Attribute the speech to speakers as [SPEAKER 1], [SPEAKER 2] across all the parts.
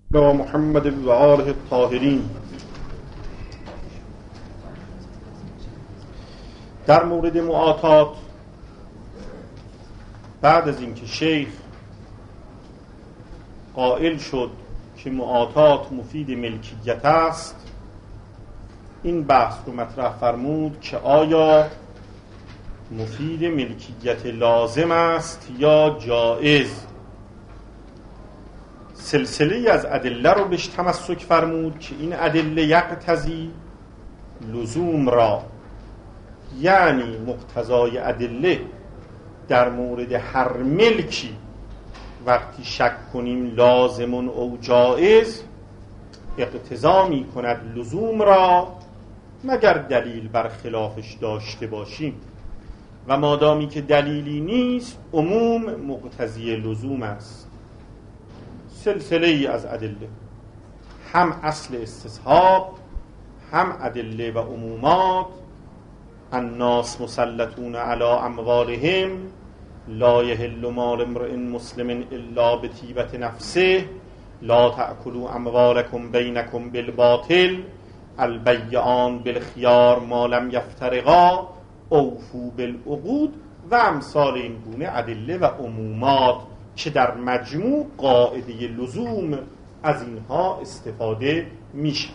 [SPEAKER 1] و محمد و آله الطاهرین. در مورد معاطات، بعد از اینکه شیخ قائل شد که معاطات مفید ملکیت است، این بحث رو مطرح فرمود که آیا مفید ملکیت لازم است یا جائز. سلسله از ادله رو بهش تمسک فرمود که این ادله یقتضی لزوم را، یعنی مقتضای ادله در مورد هر ملکی وقتی شک کنیم لازم او جائز، اقتضا می کند لزوم را مگر دلیل بر خلافش داشته باشیم، و مادامی که دلیلی نیست عموم مقتضی لزوم است. سلسله ای از ادله، هم اصل استصحاب، هم ادله و عمومات. الناس مسلطون علی اموالهم لا یحل مال امرئ مسلم الا بطیبة نفسه لا تأکلوا اموالکم بینکم بالباطل البیعان بالخیار ما لم یفترقا اوفوا بالعقود و امثال این گونه ادله و عمومات که در مجموع قاعده لزوم از اینها استفاده میشه.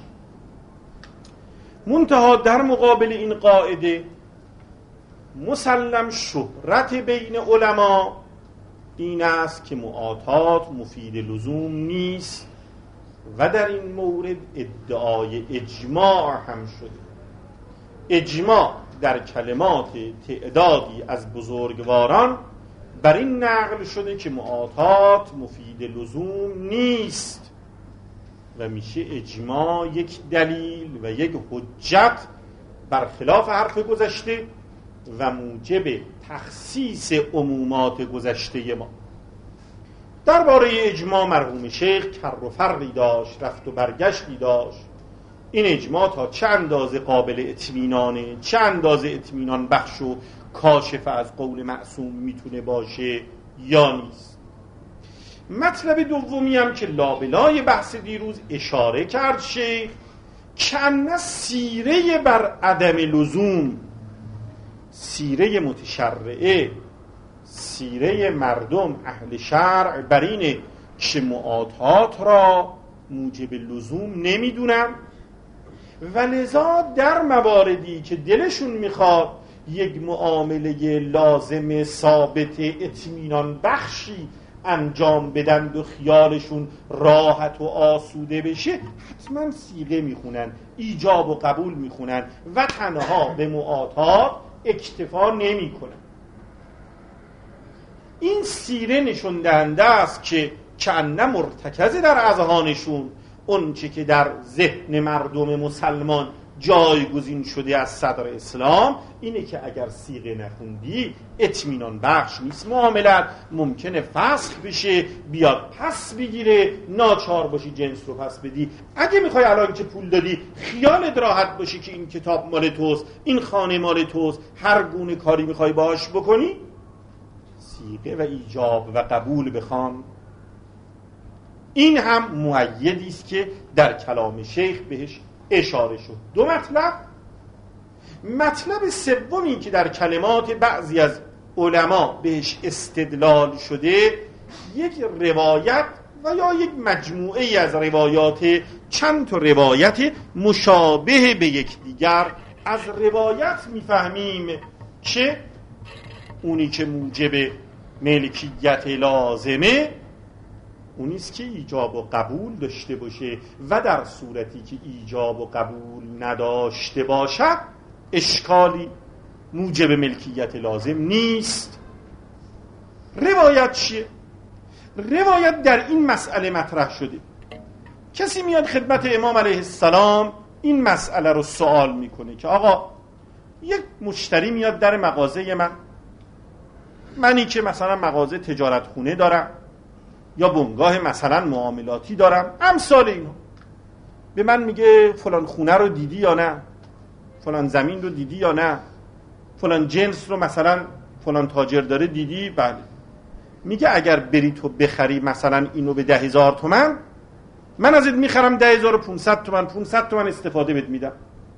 [SPEAKER 1] منتها در مقابل این قاعده مسلم شهرت بین علما این است که معاطات مفید لزوم نیست و در این مورد ادعای اجماع هم شده. اجماع در کلمات تعدادی از بزرگواران بر این نقل شده که معاطات مفید لزوم نیست و میشه اجماع یک دلیل و یک حجت برخلاف حرف گذشته و موجب تخصیص عمومات گذشته ما. درباره اجماع مرحوم شیخ کر و فرقی داشت، رفت و برگشتی داشت. این اجماع تا چه اندازه قابل اطمینانه، چه اندازه اطمینان بخش و کاشف از قول معصوم میتونه باشه یا نیست. مطلب دومی هم که لابلای بحث دیروز اشاره کرد شیخ، کأن سیره بر عدم لزوم، سیره متشرعه، سیره مردم اهل شرع بر اینه که معاطات را موجب لزوم نمیدونن و لذا در مواردی که دلشون میخواد یک معامله لازم ثابت اطمینان بخشی انجام بدن و خیالشون راحت و آسوده بشه، حتما صیغه میخونن، ایجاب و قبول میخونن و تنها به معاطات اکتفا نمیکنن. این سیره نشون دهنده است که کأن مرتکز در اذهانشون اون چه که در ذهن مردم مسلمان جایگزین شده از صدر اسلام اینه که اگر صیغه نخوندی اطمینان بخش نیست معاملت، ممکنه فسخ بشه، بیاد پس بگیره، ناچار باشی جنس رو پس بدی. اگه میخوای الان که پول دادی خیالت راحت باشه که این کتاب مال توست، این خانه مال توست، هر گونه کاری میخوای باهاش بکنی صیغه و ایجاب و قبول بخوان. این هم مؤیدی است که در کلام شیخ بهش اشاره شد. دو مطلب سومی که در کلمات بعضی از علما بهش استدلال شده، یک روایت و یا یک مجموعه از روایات، چند تا روایت مشابه به یکدیگر. از روایت میفهمیم که اونی که موجب ملکیت لازمه اونیست که ایجاب و قبول داشته باشه و در صورتی که ایجاب و قبول نداشته باشد اشکالی موجب ملکیت لازم نیست. روایت چیه؟ روایت در این مسئله مطرح شده. کسی میاد خدمت امام علیه السلام این مسئله رو سوال میکنه که آقا یک مشتری میاد در مغازه منی که مثلا مغازه تجارت خونه دارم یا بنگاه مثلا معاملاتی دارم، امثال اینا، به من میگه فلان خونه رو دیدی یا نه، فلان زمین رو دیدی یا نه، فلان جنس رو مثلا فلان تاجر داره دیدی؟ بله. میگه اگر بری تو بخری مثلا اینو به 10,000 تومان من ازت میخرم 10500 تومان، 500 تومان استفاده بهت میدم.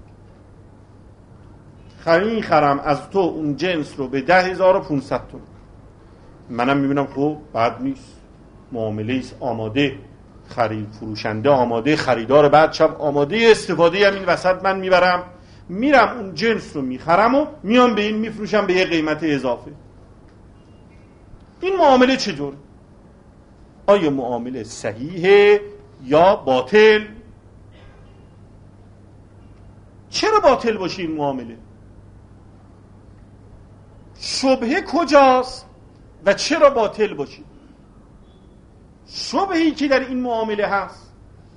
[SPEAKER 1] میخرم از تو اون جنس رو به 10500 تومان. منم میبینم خب بد نیست، معامله است آماده، خرید فروشنده آماده، خریدار بعد شب آماده، استفاده هم این وسط من میبرم، میرم اون جنس رو میخرم و میام به این میفروشم به یه قیمت اضافه. این معامله چطور؟ آیا معامله صحیحه یا باطل؟ چرا باطل باشه این معامله؟ شبهه کجاست و چرا باطل باشه؟ شبهه‌ای که در این معامله هست،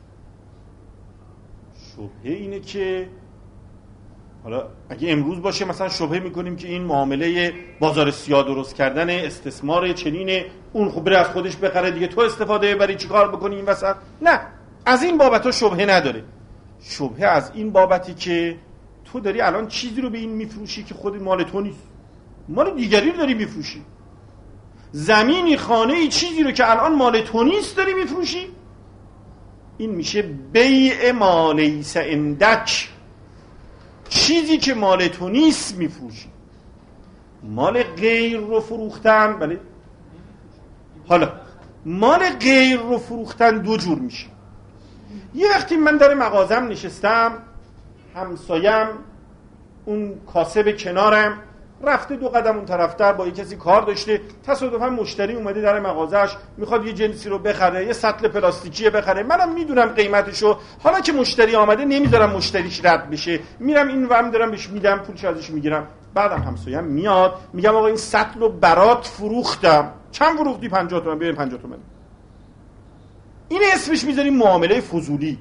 [SPEAKER 1] شبهه اینه که حالا اگه امروز باشه مثلا شبهه میکنیم که این معامله بازار سیاه درست کردن، استثمار چنینه، اون خب بره از خودش بخره دیگه، تو استفاده ببری چیکار بکنی این وسط؟ نه، از این بابت شبهه نداره. شبهه از این بابتی که تو داری الان چیزی رو به این میفروشی که خود مال تو نیست، مال دیگری رو داری میفروشی. زمینی، خانه‌ای، چیزی رو که الان مال تو نیست داری میفروشی. این میشه بیع ما لیس عندک. چیزی که مال تو نیست میفروشی. مال غیر رو فروختن، بله، حالا مال غیر رو فروختن دو جور میشه. یه وقتی من در مغازم نشستم، همسایم اون کاسب کنارم رفته 2 قدم اون طرفتر با یه کسی کار داشته، تصادفاً مشتری اومده در مغازش میخواد یه جنسی رو بخره، یه سطل پلاستیکی بخره، منم میدونم قیمتشو، حالا که مشتری آمده نمیذارم مشتریش رد بشه، میرم این ورم دارم بهش میدم، پولش ازش میگیرم. بعدم همسایم میاد میگم آقا این سطل رو برات فروختم. چند فروختی؟ 50 تومن. ببین 50 تومن. این اسمش میذاریم معامله فضولی،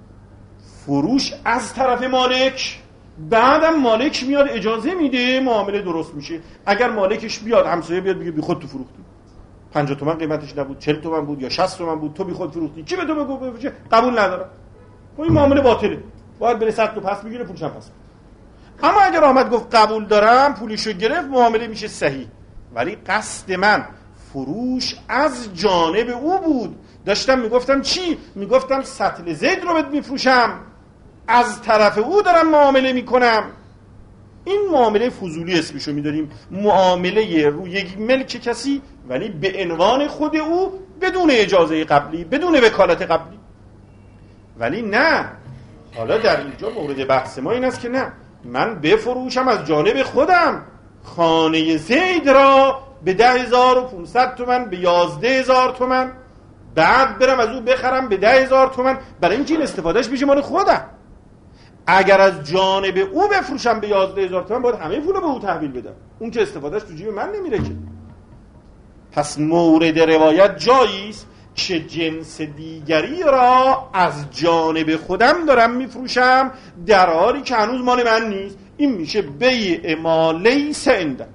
[SPEAKER 1] فروش از طرف مالک، بعدم مالک میاد اجازه میده، معامله درست میشه. اگر مالکش بیاد همسایه بیاد بگه بی خود تو فروختی، 50 تومن قیمتش نبود، 40 تومن بود یا 60 تومن بود، تو بی خود فروختی، کی به تو بگو بفروشه؟ قبول ندارم. این معامله باطله، باید بره سطل رو پس بگیره، پولش هم پس. اما اگر آمد گفت قبول دارم، پولشو گرفت، معامله میشه صحیح. ولی قصد من فروش از جانب او بود. داشتم میگفتم چی؟ میگفتم سطل زید رو بهت میفروشم، از طرف او دارم معامله میکنم. این معامله فضولی اسمشو میداریم، معامله روی یک ملک کسی ولی به عنوان خود او، بدون اجازه قبلی، بدون وکالت قبلی. ولی نه، حالا در اینجا مورد بحث ما این است که نه، من بفروشم از جانب خودم خانه زید را به 10,500 تومن، به 11,000 تومن، بعد برم از او بخرم به 10,000 تومن، برای اینکه این استفادهش بشه مال خودم. اگر از جانب او بفروشم به 11,000 تومن، باید همه پولو به او تحویل بدم، اون که استفادهش تو جیب من نمیره که. پس مورد روایت جایی است که جنس دیگری را از جانب خودم دارم میفروشم در حالی که هنوز مال من نیست. این میشه بیع ما لیس عندک.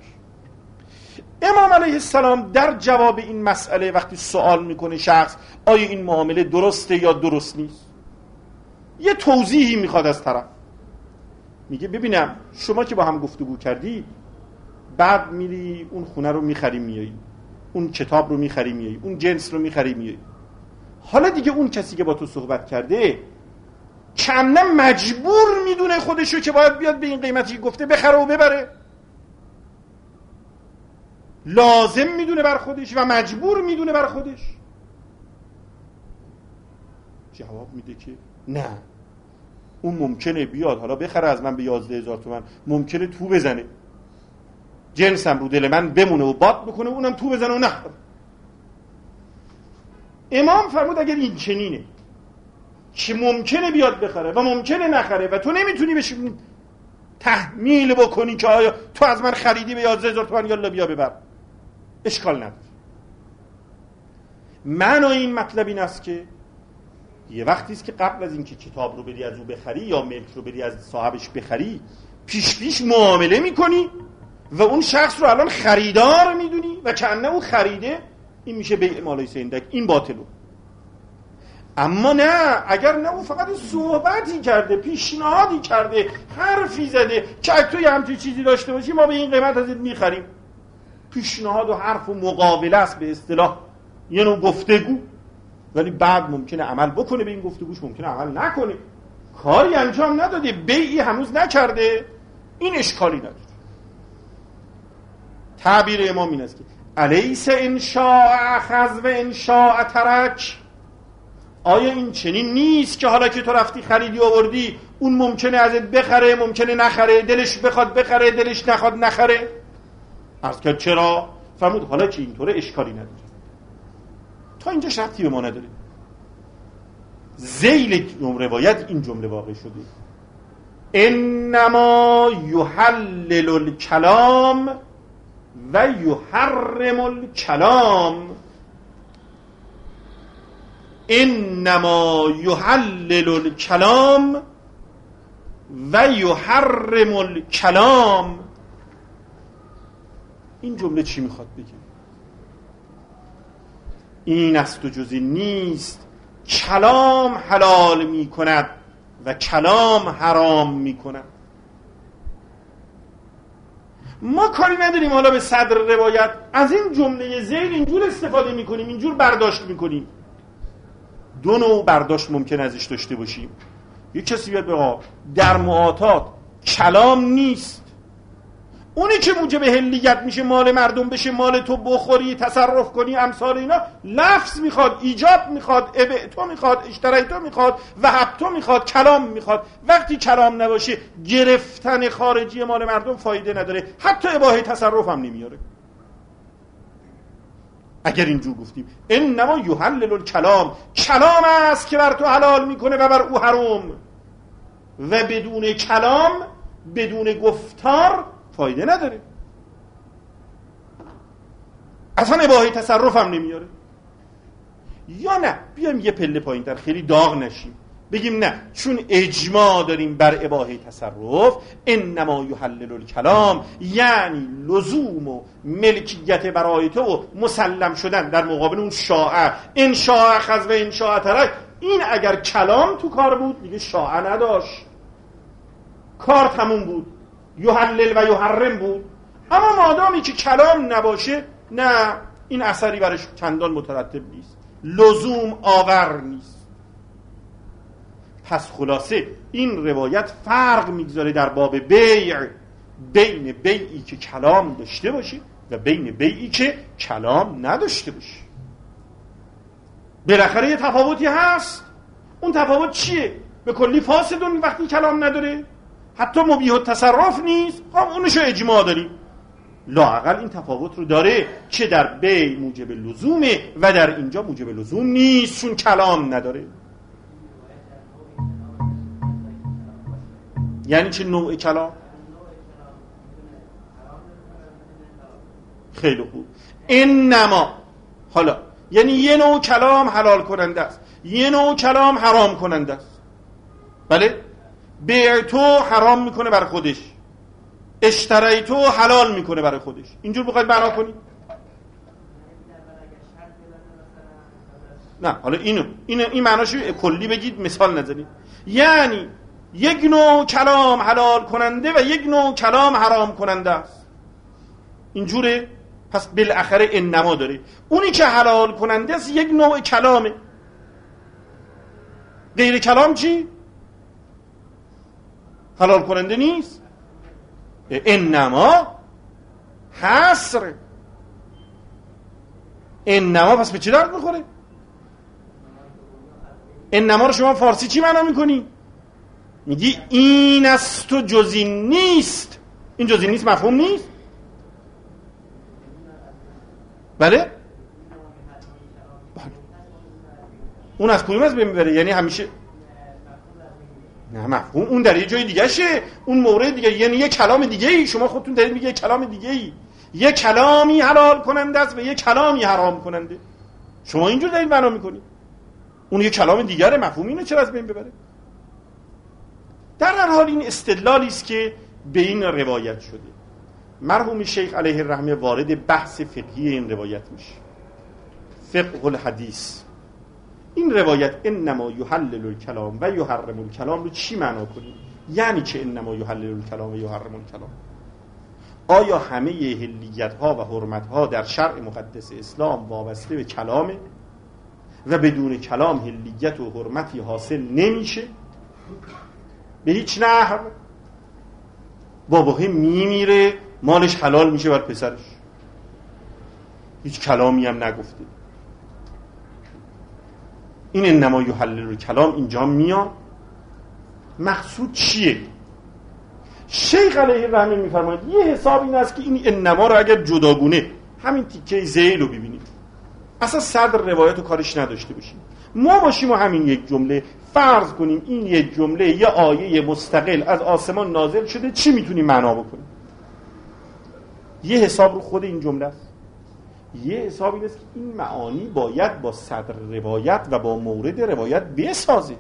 [SPEAKER 1] امام علیه السلام در جواب این مسئله وقتی سوال میکنه شخص آیا این معامله درسته یا درست نیست، یه توضیحی میخواد از طرف. میگه ببینم شما که با هم گفتگو کردی، بعد میری اون خونه رو میخری میایی، اون کتاب رو میخری میایی، اون جنس رو میخری میایی، حالا دیگه اون کسی که با تو صحبت کرده کمنه مجبور میدونه خودشو که باید بیاد به این قیمتی گفته بخره و ببره، لازم میدونه بر خودش و مجبور میدونه بر خودش. جواب میده که نه، اون ممکنه بیاد حالا بخره از من به 11,000 تومن، ممکنه تو بزنه، جنسم رو دل من بمونه و باد بکنه، اونم تو بزنه و نخره. امام فرمود اگر این چنینه که ممکنه بیاد بخره و ممکنه نخره و تو نمیتونی بهش تحمیل بکنی که آیا تو از من خریدی به 11,000 تومن یالا بیا ببر، اشکال نداره. معنای این مطلب این است که یه وقتی است که قبل از اینکه کتاب رو بدی از او بخری یا ملک رو بدی از صاحبش بخری، پیش معامله میکنی و اون شخص رو الان خریدار میدونی و کنه او خریده. این میشه بیع ما لیس عندک، این باطلو. اما نه، اگر نه او فقط صحبتی کرده، پیشنهادی کرده، حرفی زده که اگه تو یه همچین چیزی داشته باشی ما به این قیمت ازت میخریم، پیشنهاد و حرف و مقابله است، به اصطلاح یه نوع گفتگو. ولی بعد ممکنه عمل بکنه به این گفتگوش، ممکنه عمل نکنه، کاری انجام نداده، بیعی هنوز نکرده، این اشکالی نداره. تعبیر امام این است که الیس ان شاء اخذ و ان شاء ترک، آیا این چنین نیست که حالا که تو رفتی خریدی آوردی، اون ممکنه ازت بخره، ممکنه نخره، دلش بخواد بخره، دلش نخواد نخره؟ عرض کرد چرا؟ فرمود حالا که اینطوره اشکالی نداره. تا اینجاش ربطی به ما نداره. ذیل روایت این جمله واقع شده: انما یحلل الکلام و یحرم الکلام. انما یحلل الکلام و یحرم الکلام. این جمله چی میخواد بگه؟ این است و جزی نیست، کلام حلال میکند و کلام حرام میکند. ما کاری نداریم حالا به صدر روایت از این جمله ذیل اینجور استفاده میکنیم، اینجور برداشت میکنیم. دو نوع برداشت ممکن ازش داشته باشیم. یک کسی بیاد بگه در معاطات کلام نیست، اونی که موجب حلیت میشه مال مردم بشه، مال تو بخوری، تصرف کنی، امثال اینا، لفظ میخواد، ایجاب میخواد، ابعتو میخواد، اشتریتو میخواد، وهبتو میخواد، کلام میخواد. وقتی کلام نباشه گرفتن خارجی مال مردم فایده نداره، حتی اباحه تصرف هم نمیاره. اگر اینجور گفتیم انما یحلل الکلام، کلام است که بر تو حلال میکنه و بر او حرام، و بدون کلام، بدون گفتار فایده نداره، اصلا اباحه تصرف هم نمیاره. یا نه بیایم یه پله پایین تر، خیلی داغ نشیم، بگیم نه، چون اجماع داریم بر اباحه تصرف، انما یحلل الکلام یعنی لزوم و ملکیت برای تو و مسلم شدن در مقابل اون شاعه، ان شاء اخذ و ان شاء ترک. این اگر کلام تو کار بود دیگه شاعه نداشت، کار تموم بود، یحلل و یحرم بود. اما مادامی که کلام نباشه، نه، این اثری برش چندان مترتب نیست، لزوم آور نیست. پس خلاصه این روایت فرق میگذاره در باب بیع بین بیعی که کلام داشته باشه و بین بیعی که کلام نداشته باشه. بالاخره یه تفاوتی هست. اون تفاوت چیه؟ به کلی فاسدون وقتی کلام نداره، حتی مبیح التصرف نیست، خب اونشو اجماع داریم. لااقل این تفاوت رو داره که در بیع موجب لزومه و در اینجا موجب لزوم نیست، چون کلام نداره. یعنی چه نوع کلام؟ خیلی خوب. انما، حالا یعنی یه نوع کلام حلال کننده است، یه نوع کلام حرام کننده است. بله؟ بیعتو حرام میکنه برای خودش، اشتریتو حلال میکنه برای خودش. اینجور بخواید معنا کنید؟ نه، حالا این معناشو کلی بگید، مثال نزنید. یعنی یک نوع کلام حلال کننده و یک نوع کلام حرام کننده است. اینجوره؟ پس بالاخره انما داره. اونی که حلال کننده است یک نوع کلامه، غیر کلام چی؟ حلال کننده نیست. انما حصر، انما پس به چی درد میخوره؟ انما رو شما فارسی چی معنا میکنی؟ میگی این است و جز این نیست. این جز این نیست مفهوم نیست؟ بله؟ اون از کدوم از میبره؟ یعنی همیشه نه، مفهوم اون در یه جای دیگه شه، اون مورد دیگه، یعنی یه کلام دیگه ای. شما خودتون دارید میگه یه کلام دیگه ای، یه کلامی حلال کننده است و یه کلامی حرام کننده. شما اینجور دارید معنا میکنید، اون یه کلام دیگره. مفهوم اینو چرا از بین ببره؟ در هر حال این استدلالی است که به این روایت شده. مرحوم شیخ علیه الرحمه وارد بحث فقهی این روایت میشه، فقه الحدیث. این روایت انما یحلل الکلام و یحرم الکلام رو چی معنا کنیم؟ یعنی چه انما یحلل الکلام و یحرم الکلام؟ آیا همه حلیت ها و حرمت ها در شرع مقدس اسلام وابسته به کلامه و بدون کلام حلیت و حرمتی حاصل نمیشه به هیچ نحو. بابا میمیره مالش حلال میشه بر پسرش، هیچ کلامی هم نگفته. این انما یحلل الکلام اینجا میاد. مقصود چیه؟ شیخ علیه الرحمه میفرماید یه حساب این است که این انما رو اگر جداگونه همین تیکه ذیل رو ببینیم، اصلا صدر روایت رو کارش نداشته باشیم، ما باشیم و همین یک جمله فرض کنیم این یک جمله یه آیه مستقل از آسمان نازل شده، چی میتونیم معنا بکنیم؟ یه حساب رو خود این جمله است. یه حساب این است که این معانی باید با صدر روایت و با مورد روایت بسازه،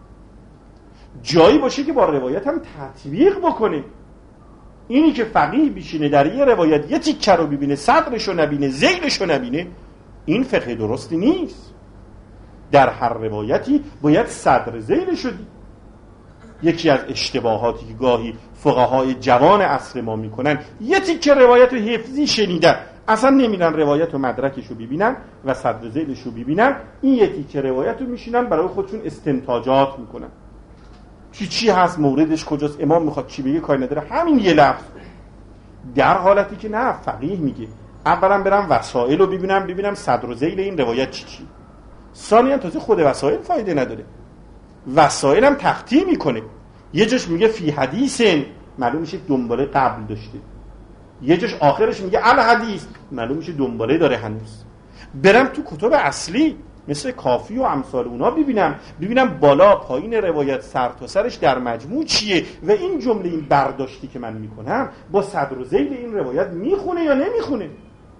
[SPEAKER 1] جایی باشه که با روایت هم تطبیق بکنه. اینی که فقیه بشینه در یه روایت یه تیکه رو ببینه، صدرشو نبینه، ذیلشو نبینه، این فقه درستی نیست. در هر روایتی باید صدر ذیلشو دید. یکی از اشتباهاتی که گاهی فقهای جوان عصر ما میکنن، یه تیکه روایت رو حفظی شنیدن، اصلا نمیرن روایت و مدرکشو ببینن و صدر ذیلشو ببینن، این یه تیکه روایت رو میشینن برای خودشون استنتاجات میکنن. چی هست، موردش کجاست، امام میخواد چی بگه، کاری نداره، همین یه لفظ. در حالتی که نه، فقیه میگه اولا برم وسائل رو ببینم صدر و ذیل این روایت چی. ثانیاً تازه خود وسائل فایده نداره، وسائل هم تخطی میکنه. یه جاش میگه فی حدیث، معلوم میشه دنباله قبل داشته. یه جاش آخرش میگه الحدیث، معلوم میشه دنباله داره هنوز. برم تو کتب اصلی مثل کافی و امثال اونا ببینم بالا پایین روایت سر تا سرش در مجموع چیه و این جمله، این برداشتی که من میکنم با صدر و ذیل این روایت میخونه یا نمیخونه.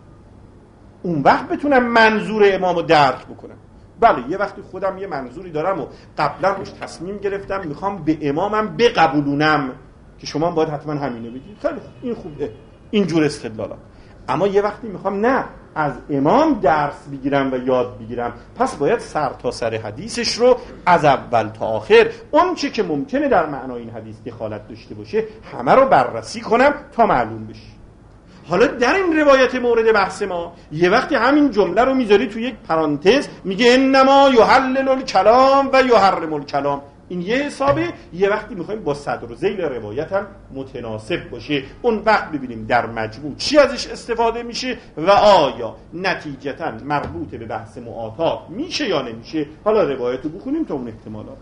[SPEAKER 1] اون وقت بتونم منظور امامو درک بکنم. بله یه وقتی خودم یه منظوری دارم و قبلا روش تصمیم گرفتم میخوام به امامم بقبولونم که شما باید حتما همینو بگید، خیلی این خوبه، اینجور استدلالا. اما یه وقتی میخوام نه از امام درس بگیرم و یاد بگیرم، پس باید سر تا سر حدیثش رو از اول تا آخر اون چه که ممکنه در معنای این حدیث دخالت داشته باشه همه رو بررسی کنم تا معلوم بشه. حالا در این روایت مورد بحث ما یه وقتی همین جمله رو میذاری تو یک پرانتز، میگه انما یحلل الکلام و یحرم الکلام، این یه حسابه. یه وقتی میخوایم با صدر و ذیل روایت هم متناسب باشه، اون وقت ببینیم در مجموع چی ازش استفاده میشه و آیا نتیجتا مربوط به بحث معاطات میشه یا نمیشه. حالا روایت رو بخونیم تا اون احتمالات.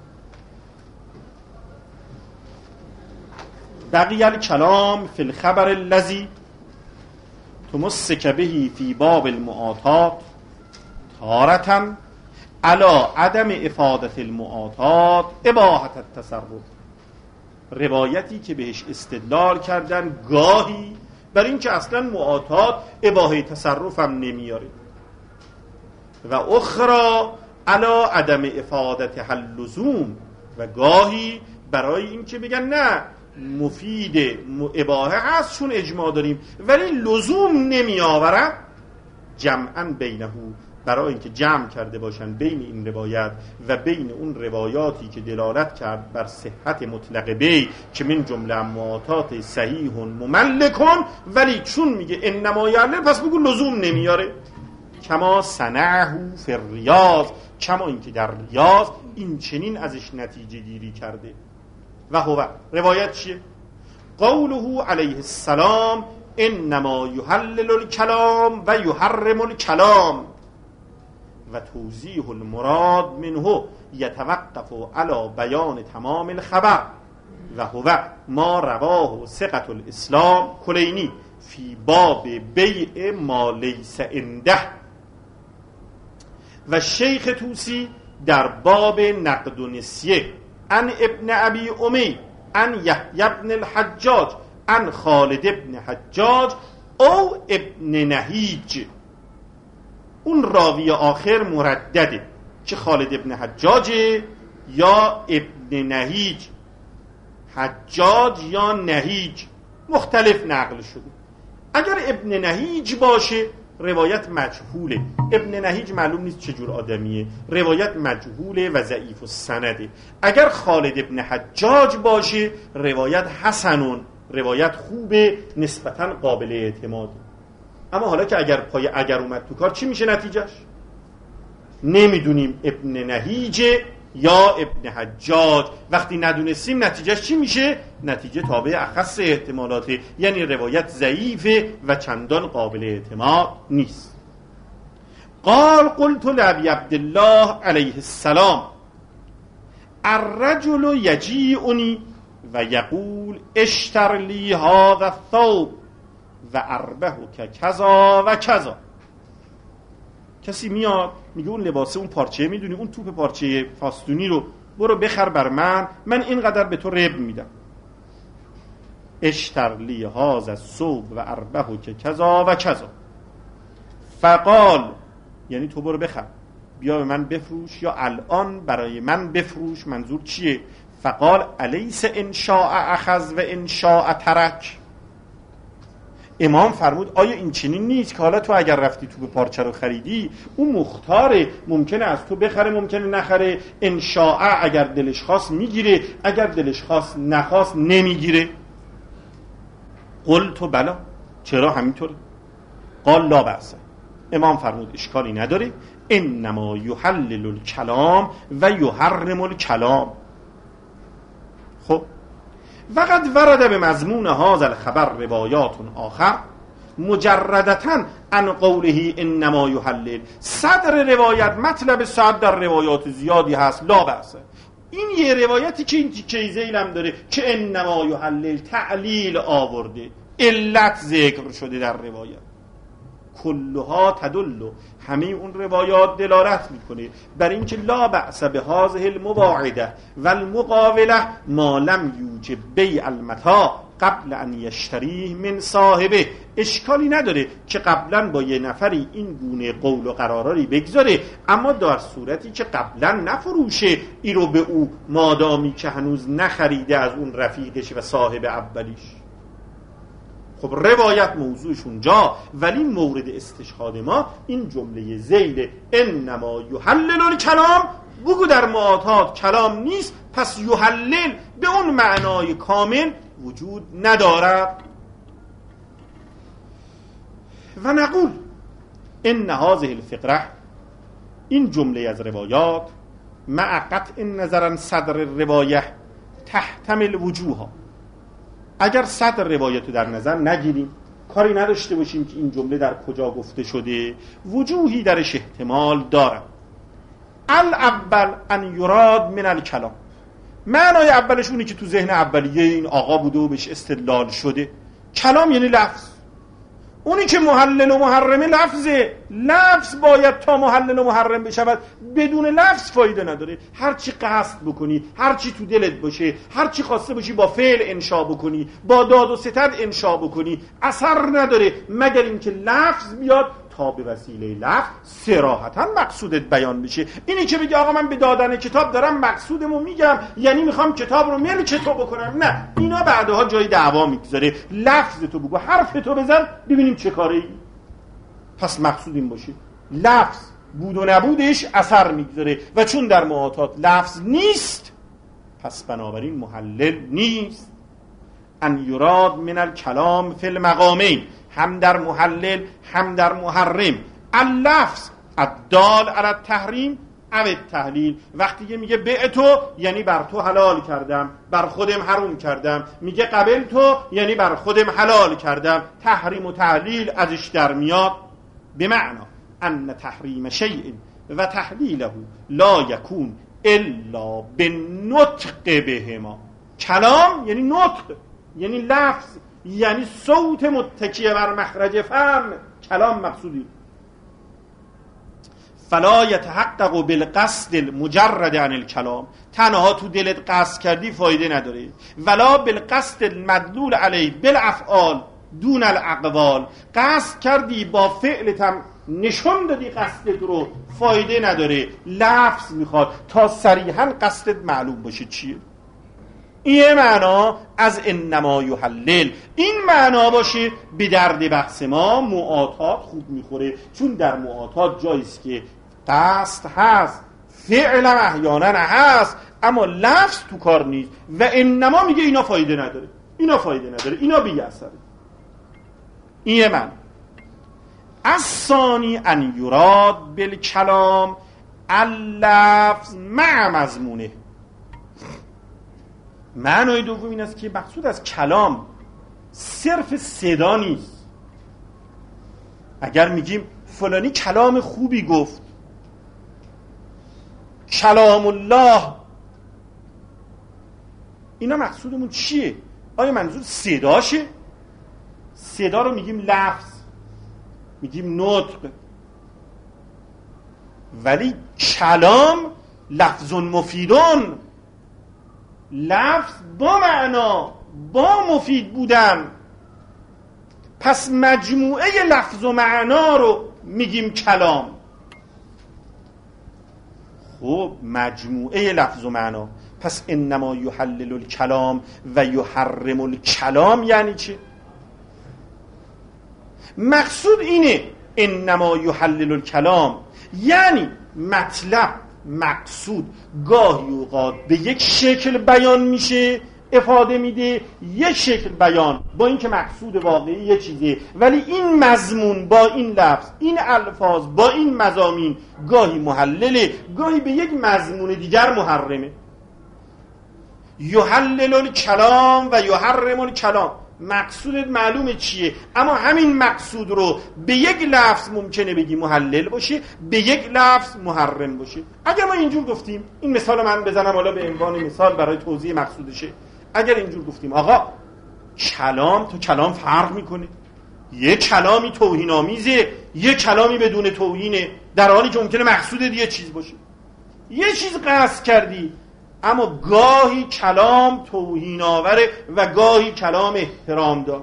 [SPEAKER 1] بقی الکلام فی الخبر الذی تمسک به فی باب المعاطات تارة علی عدم افادت المعاطات اباحت التصرف. روایتی که بهش استدلال کردن گاهی بر این که اصلا معاطات اباحه تصرف هم نمیاره، و اخرى علی عدم افادت اللزوم، و گاهی برای این که بگن نه مفید اباحه هست چون اجماع داریم ولی لزوم نمی آورد، جمعا بینه، برای اینکه جمع کرده باشن بین این روایت و بین اون روایاتی که دلالت کرد بر صحت مطلق بی که من جمله معاطات صحیح مملکن، ولی چون میگه انما یعلل پس بگو لزوم نمیاره. کما صنعه فی الریاض، کما اینکه در ریاض این چنین ازش نتیجه گیری کرده. و هو روایت چیه؟ قوله علیه السلام انما یحلل الکلام و یحرم الکلام، و توضیح المراد منه یتوقف علی بیان تمام الخبر، و هو ما رواه ثقة الاسلام کلینی فی باب بیع ما لیس عنده، و شیخ طوسی در باب نقد و نسیه عن ابن ابی امی عن یحیی بن الحجاج عن خالد ابن حجاج او ابن نهیج. اون راوی آخر مردده که خالد ابن حجاجه یا ابن نهیج، حجاج یا نهیج مختلف نقل شده. اگر ابن نهیج باشه روایت مجهوله، ابن نهیج معلوم نیست چجور آدمیه، روایت مجهوله و ضعیف السنده. اگر خالد ابن حجاج باشه روایت حسنون، روایت خوبه، نسبتاً قابل اعتماده. اما حالا که اگر پای اگر اومد تو کار چی میشه نتیجهش؟ نمیدونیم ابن نهیجه یا ابن حجاج. وقتی ندونستیم نتیجهش چی میشه؟ نتیجه تابع اخص احتمالاته، یعنی روایت ضعیفه و چندان قابل اعتماد نیست. قلت لابی عبدالله علیه السلام الرجل یجیعنی و یقول اشتر لی هذا الثوب و اربحک کذا و کذا. کسی میاد میگه اون لباسه، اون پارچه، میدونی اون توپ پارچه فاستونی رو برو بخر بر من اینقدر به تو رب میدم. اشتر لی هذا الثوب و اربحک کذا و کذا. فقال یعنی تو برو بخر، بیا به من بفروش، یا الان برای من بفروش. منظور چیه؟ فقال الیس ان شاء اخذ و ان شاء ترک. امام فرمود آیا این چنین نیست که حالا تو اگر رفتی تو به پارچه رو خریدی، اون مختاره، ممکنه از تو بخره ممکنه نخره، ان شاء اگر دلش خواست میگیره، اگر دلش خواست نخواست نمیگیره. قلت بلا، چرا همینطوره؟ قال لا بأس. امام فرمود اشکالی نداره، انما یحلل الکلام و یحرم الکلام. خب وقد ورد به مضمون هذا الخبر روایات آخر مجردتاً عن قوله انما یحلل. صدر روایت، مطلب صدر در روایات زیادی هست، لا بأس. این یه روایتی که این تیکه ذیلم داره که انما یحلل تعلیل آورده، علت ذکر شده در روایت. کلها تدل، همه اون روایات دلالت میکنه بر اینکه لا بأس به هذه المواعده و المقاوله ما لم یوجب بیع المتاع قبل ان یشتریه من صاحبه. اشکالی نداره که قبلا با یه نفری این گونه قول و قراراری بگذاره، اما در صورتی که قبلا نفروشه ای رو به او، مادامی که هنوز نخریده از اون رفیقش و صاحب اولیش. خب روایت موضوعش اونجا، ولی مورد استشهاد ما این جمله ذیل انما یحلل الکلام. بگو در معاطات کلام نیست، پس یحلل به اون معنای کامل وجود ندارد. و نقول ان هذه الفقره، این جمله از روایات، مع قطع نظرا صدر روایه تحتمل وجوها. اگر صدر روایتو در نظر نگیریم، کاری نداشته باشیم که این جمله در کجا گفته شده، وجوهی درش احتمال دارد. الاول ان یراد من الکلام. معنای اولش اونی که تو ذهن اولیه این آقا بوده و بهش استدلال شده. کلام یعنی لفظ. اونی که محلل و محرمه لفظه. لفظ باید تا محلل و محرم بشود، بدون لفظ فایده نداره. هرچی قصد بکنی، هرچی تو دلت باشه، هرچی خواسته باشی با فعل انشا بکنی، با داد و ستد انشا بکنی، اثر نداره مگر اینکه لفظ بیاد تا به وسیله لفظ صراحتاً مقصودت بیان بشه. اینی که بگی آقا من به دادن کتاب دارم مقصودمو میگم، یعنی میخوام کتاب رو ملک تو بکنم، نه، اینا بعدها جای دعوا میگذاره. لفظ تو بگو، حرف تو بزن، ببینیم چه کاری. پس مقصود این باشه لفظ بود و نبودش اثر میگذاره، و چون در معاطات لفظ نیست پس بنابراین محلل نیست. ان یراد من الکلام فی المقامین، هم در محلل هم در محرم. اللفظ الدال علی التحریم او التحلیل. وقتی که میگه به تو یعنی بر تو حلال کردم، بر خودم حرام کردم. میگه قبل تو یعنی بر خودم حلال کردم. تحریم و تحلیل ازش در میاد. به معنا ان تحریم شیء و تحلیله لا یکون الا بالنطق بهما. کلام یعنی نطق، یعنی لفظ، یعنی صوت متکیه بر مخرج فم. کلام مقصودی. فلا یتحقق بالقصد المجرد عن الکلام. تنها تو دلت قصد کردی فایده نداره. ولا بالقصد المدلول علیه بالافعال دون الاقوال. قصد کردی با فعلتم نشون دادی قصدت رو، فایده نداره. لفظ میخواد تا صریحا قصدت معلوم باشه چیه. این معنا از انما یحلل. این معنا باشه به درد بحث ما معاطات خوب میخوره، چون در معاطات جاییست که قصد هست، فعل احیانا هست، اما لفظ تو کار نیست. و انما میگه اینا فایده نداره، اینا فایده نداره، اینا بی اثره. این من از ثانی ان یراد بالکلام اللفظ مع مضمونه. معنای دوم این است که مقصود از کلام صرف صدا نیست. اگر میگیم فلانی کلام خوبی گفت، کلام الله، اینا مقصودمون چیه؟ آیا منظور صداشه؟ صدا رو میگیم لفظ، میگیم نطق، ولی کلام لفظ مفیدون، لفظ با معنا، با مفید بودن. پس مجموعه لفظ و معنا رو میگیم کلام. خب مجموعه لفظ و معنا، پس انما یحلل الکلام و یحرم الکلام یعنی چه؟ مقصود اینه انما یحلل الکلام، یعنی مطلب، مقصود گاهی اوقات به یک شکل بیان میشه، افاده میده، یک شکل بیان با اینکه مقصود واقعی یه چیزه، ولی این مضمون با این لفظ، این الفاظ با این مضامین گاهی محلله، گاهی به یک مضمون دیگر محرمه. یحلل الکلام و یحرم الکلام، مقصودت معلومه چیه، اما همین مقصود رو به یک لفظ ممکنه بگی محلل باشه، به یک لفظ محرم باشه. اگر ما اینجور گفتیم، این مثال من بزنم حالا به عنوان مثال برای توضیح مقصودشه، اگر اینجور گفتیم آقا کلام تو کلام فرق میکنه، یه کلامی توهین آمیزه، یه کلامی بدون توهینه، در حالی که ممکنه مقصودت یه چیز باشه، یه چیز قصد کردی، اما گاهی کلام توهین آوره و گاهی کلام احترام دار.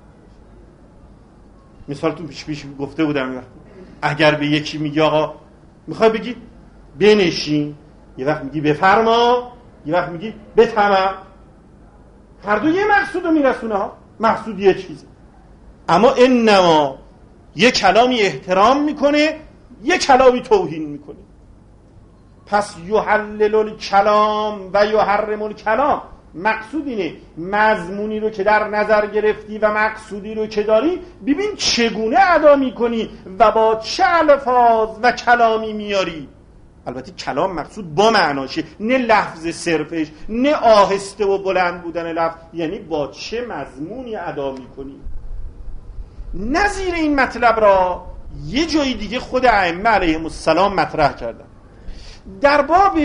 [SPEAKER 1] مثال تو پیش گفته بودم، اگر به یکی میگی آقا میخوای بگی بنشین، یه وقت میگی بفرما، یه وقت میگی بتمام، هر دو یه مقصود رو میرسونه ها، مقصود یه چیزه، اما انما یه کلامی احترام میکنه، یه کلامی توهین میکنه. پس یحلل الکلام و یحرم الکلام، مقصود اینه مضمونی رو که در نظر گرفتی و مقصودی رو که داری ببین چگونه ادا میکنی و با چه الفاظ و کلامی میاری. البته کلام مقصود با معناشه، نه لفظ صرفش، نه آهسته و بلند بودن لفظ، یعنی با چه مضمونی ادا میکنی. نظیر این مطلب را یه جای دیگه خود ائمه علیهم السلام مطرح کردن در باب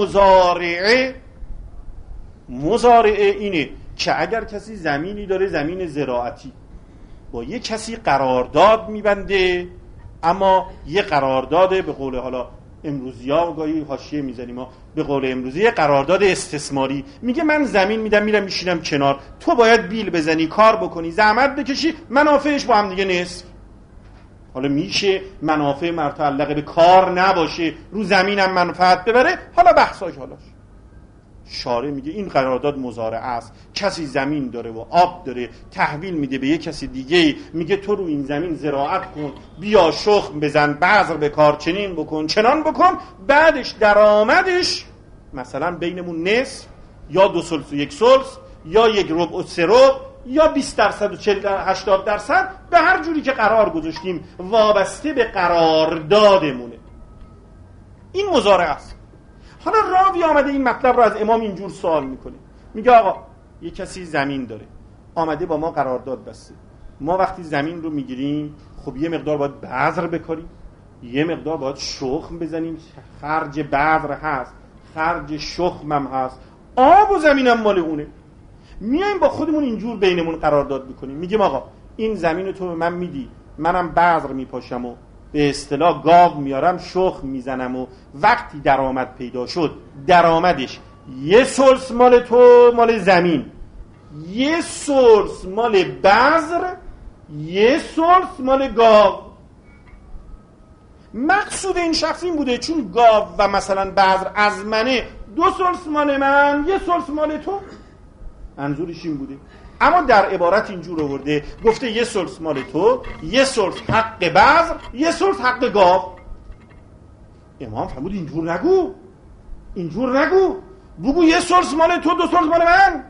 [SPEAKER 1] مزارعه اینه که اگر کسی زمینی داره، زمین زراعتی، با یه کسی قرارداد میبنده، اما یه قرارداد به قول حالا امروزی ها گاهی حاشیه میزنیم ما، به قول امروزی یه قرارداد استثماری، میگه من زمین میدم میرم میشینم کنار، تو باید بیل بزنی، کار بکنی، زحمت بکشی، منافعش با هم دیگه نصف. حالا میشه منافع متعلق به کار نباشه، رو زمینم منفعت ببره، حالا بحثاش حالاش. شارع میگه این قرارداد مزارعه است، کسی زمین داره و آب داره، تحویل میده به یک کسی دیگه، میگه تو رو این زمین زراعت کن، بیا شخم بزن، بذر بکار، چنین بکن، چنان بکن، بعدش درآمدش مثلا بینمون نصف یا 2 ثلث و 1 ثلث یا 1 ربع و 3 ربع یا 20% و 80%، به هر جوری که قرار گذاشتیم وابسته به قراردادمونه. این مزارعه است. حالا راوی آمده این مطلب رو از امام اینجور سوال میکنه، میگه آقا یه کسی زمین داره، آمده با ما قرارداد بسته، ما وقتی زمین رو میگیریم خب یه مقدار باید بذر بکاریم، یه مقدار باید شخم بزنیم، خرج بذر هست، خرج شخم هم هست، آب و زمینم مال اونه. میایم با خودمون اینجور بینمون قرارداد میکنیم، میگیم آقا این زمین رو تو به من میدی، منم بذر میپاشم و به اصطلاح گاو میارم، شخم میزنم و وقتی درآمد پیدا شد، درآمدش 1 ثلث مال تو مال زمین، 1 ثلث مال بذر، 1 ثلث مال گاو. مقصود این شخص این بوده چون گاو و مثلا بذر از منه، 2 ثلث مال من، 1 ثلث مال تو، منظورش این بوده. اما در عبارت اینجور آورده، گفته 1 ثلث مال تو، 1 ثلث حق بذر، 1 ثلث حق گاو. امام فرمود اینجور نگو، اینجور نگو، بگو 1 ثلث مال تو، 2 ثلث مال من.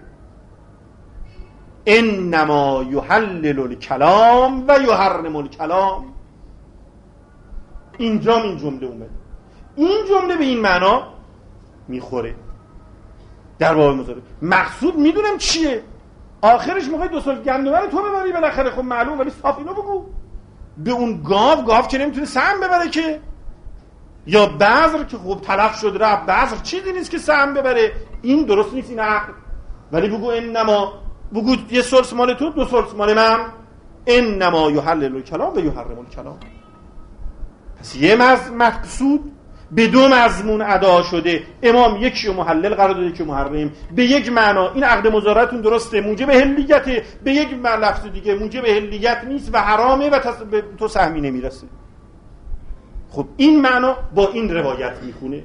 [SPEAKER 1] انما یحلل الکلام و یحرم الکلام. اینجا این جمله اومد، این جمله به این معنا میخوره در باب مضارع. مقصود میدونم چیه، آخرش میخوای 2 سال گندم رو تو ببری بالاخره، خب معلوم، ولی صاف اینو بگو. به اون گاو که نمیتونه سهم ببره که، یا بذر که خب تلف شد رفت، بذر چیزی نیست که سهم ببره، این درست نیست، این عقل. ولی بگو انما، بگو یه سلس مال تو 2 سلس مال من، انما یحلل الکلام و یحرم الکلام. پس یه مقصود به 2 مضمون ادا شده. امام یکی محلل قرار داده که محرم، به یک معنا این عقد مضارعتون درسته موجب حلیت، به یک لفظ دیگه موجب حلیت نیست و حرامه و تو سهمی نمیرسه. خب این معنا با این روایت میخونه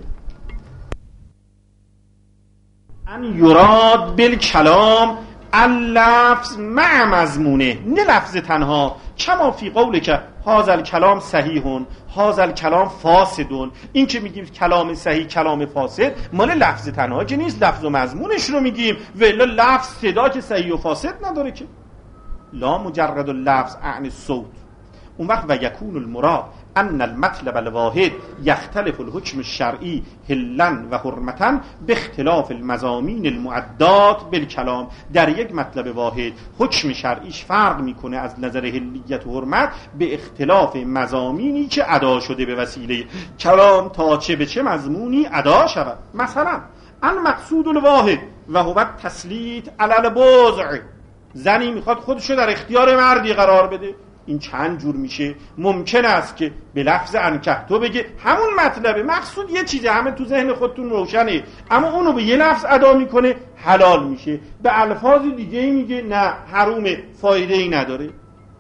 [SPEAKER 1] ان یراد بالکلام اللفظ مع مضمونه، نه لفظ تنها، کما فی قوله که هذا الکلام صحیحون هذا الکلام فاسدون. این که میگیم کلام صحیح کلام فاسد مال لفظ تنها که نیست، لفظ و مضمونش رو میگیم، ولی لفظ صدا که صحیح و فاسد نداره که. لا مجرد اللفظ عن الصوت. اون وقت و یکون المراد ان المطلب الواحد یختلف الحکم الشرعی حلا و حرمتا به اختلاف المضامین المعدات بالکلام. در یک مطلب واحد حکم شرعیش فرق میکنه از نظر حلیت و حرمت به اختلاف مضامینی که ادا شده به وسیله کلام تا چه به چه مضمونی ادا شود. مثلا المقصود الواحد و هو تسلیط علی البضع، زنی میخواد خودشو در اختیار مردی قرار بده. این چند جور میشه؟ ممکن است که به لفظ انکح تو بگه همون مطلبه، مقصود یه چیزه، همه تو ذهن خودتون روشنه، اما اونو به یه لفظ ادا میکنه حلال میشه، به الفاظ دیگه میگه نه حرومه، فایده ای نداره.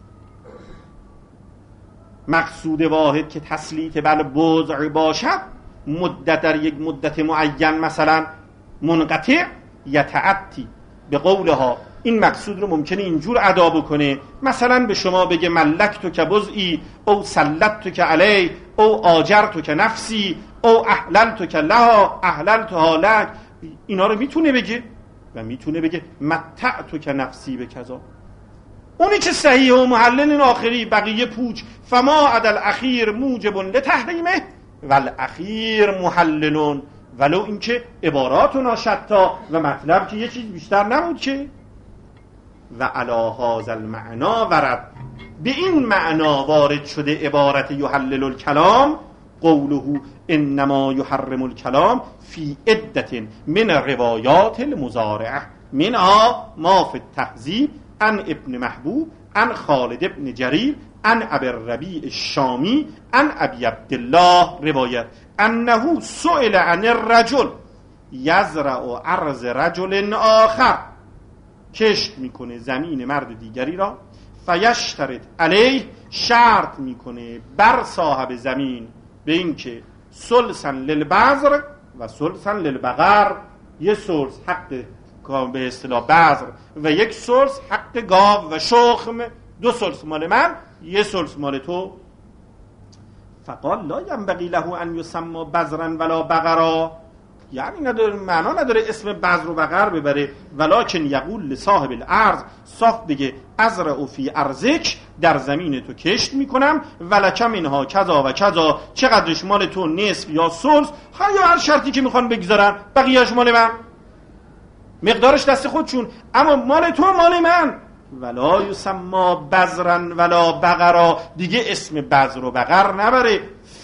[SPEAKER 1] مقصود واحد که تسلیط بل بضع باشد، مدت در یک مدت معین مثلا منقطع یتعتی به قولها، این مقصود رو ممکنه اینجور ادا بکنه، مثلا به شما بگه ملکتو که بضعی او سلطتو که علی او آجرتو که نفسی او احللتو که لها احللتها لک. اینا رو میتونه بگه و میتونه بگه متعتو که نفسی به کذا. اونی که صحیح و محلل این آخری، بقیه پوچ. فما عدل اخیر موجب لتحریمه والاخیر محللون، ولو اینکه عباراتنا شتا و مطلب که یه چیز بیشتر نبود که. و علی هذا المعنى ورد، به این معنا وارد شده عبارت یحلل الکلام قوله انما یحرم الکلام فی عدة من روایات المضارعه، منها ما فی التهذیب عن ابن محبوب عن خالد ابن جریر عن ابی الربیع الشامی عن ابی عبدالله روایت انه سئل عن الرجل یزرع ارض رجل آخر، کشت میکنه زمین مرد دیگری را، فیشترط علیه، شرط میکنه بر صاحب زمین به این که سلسن للبذر و سلسن للبقر، یه سلس حق به اصطلاح بذر و یک سلس حق گاو و شخم، 2 سلس مال من 1 سلس مال تو. فقال لا ینبغی له ان یسمى بذرا ولا بقرا، یعنی نداره، معنا نداره اسم بذر و بقر ببره، ولکن یقول لصاحب الارض، صاف بگه ازرع فی ارضک، در زمین تو کشت میکنم، ولکم اینها کذا و کذا، چقدرش مال تو نصف یا ثلث، یا هر شرطی که میخوان بگذارن، بقیه‌اش مال من، مقدارش دست خودشون، اما مال تو مال من. ولا یسمى بذرا ولا بقرا، دیگه اسم بذر و بقر نبره.